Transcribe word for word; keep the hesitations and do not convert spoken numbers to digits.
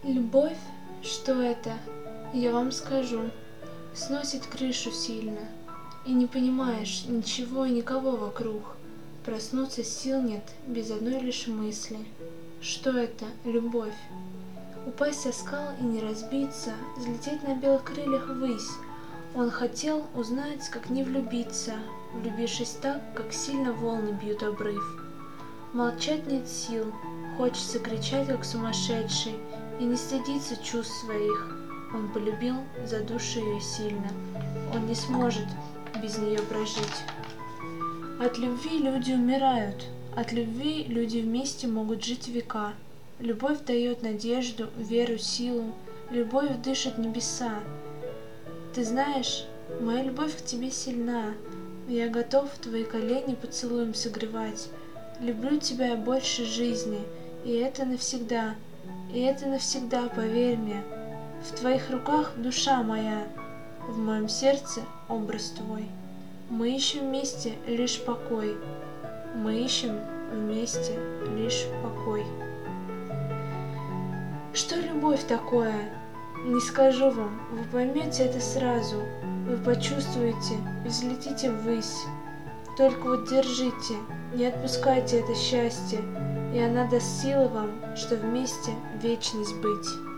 Любовь, что это, я вам скажу, сносит крышу сильно, и не понимаешь ничего и никого вокруг. Проснуться сил нет без одной лишь мысли. Что это, любовь? Упасть со скал и не разбиться, взлететь на белых крыльях ввысь. Он хотел узнать, как не влюбиться, влюбившись так, как сильно волны бьют обрыв. Молчать нет сил, хочется кричать, как сумасшедший, и не стыдиться чувств своих. Он полюбил за душу ее сильно, он не сможет без нее прожить. От любви люди умирают, от любви люди вместе могут жить века. Любовь дает надежду, веру, силу, любовь дышит небеса. Ты знаешь, моя любовь к тебе сильна, я готов твои колени поцелуем согревать. Люблю тебя больше жизни, и это навсегда, и это навсегда, поверь мне. В твоих руках душа моя, в моем сердце образ твой. Мы ищем вместе лишь покой, мы ищем вместе лишь покой. Что любовь такое? Не скажу вам, вы поймете это сразу, вы почувствуете, взлетите ввысь. Только вот держите, не отпускайте это счастье, и она даст силы вам, что вместе вечность быть.